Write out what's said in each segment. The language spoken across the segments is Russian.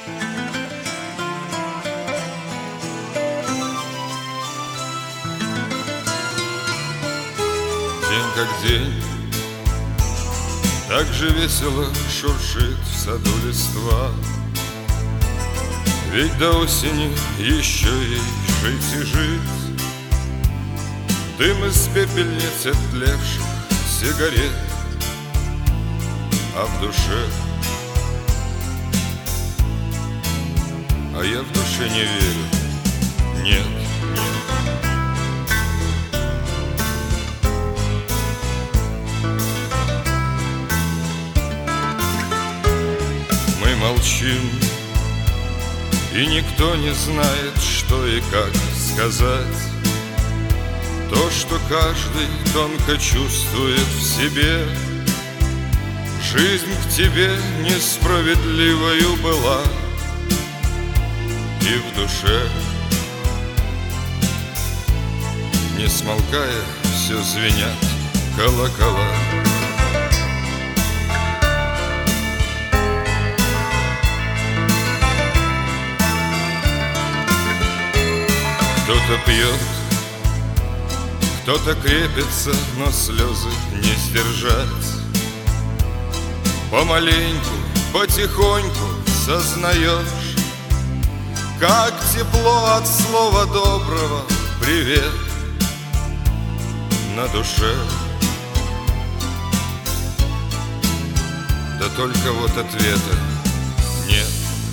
День как день, так же весело шуршит в саду листва. Ведь до осени еще ей жить и жить. Дым из пепельниц отлевших сигарет, а в душе, а я в душе не верю, нет, нет. Мы молчим, и никто не знает, что и как сказать. То, что каждый тонко чувствует в себе. Жизнь к тебе несправедливою была, и в душе, не смолкая, все звенят колокола. Кто-то пьет, кто-то крепится, но слезы не сдержать. Помаленьку, потихоньку сознаешь, как тепло от слова доброго привет на душе. Да только вот ответа нет.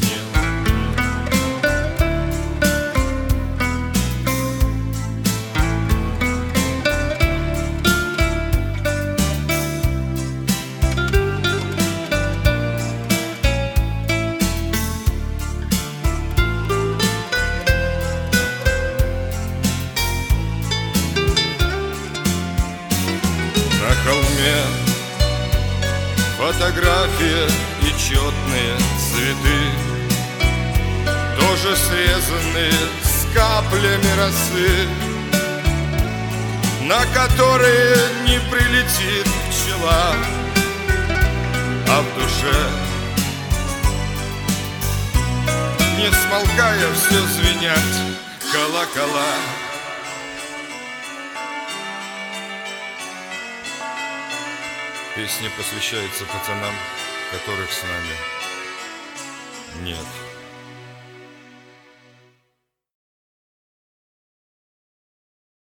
На холме фотография и четные цветы, тоже срезанные с каплями росы, на которые не прилетит пчела, а в душе, не смолкая, все звенят колокола. Песня посвящается пацанам, которых с нами нет.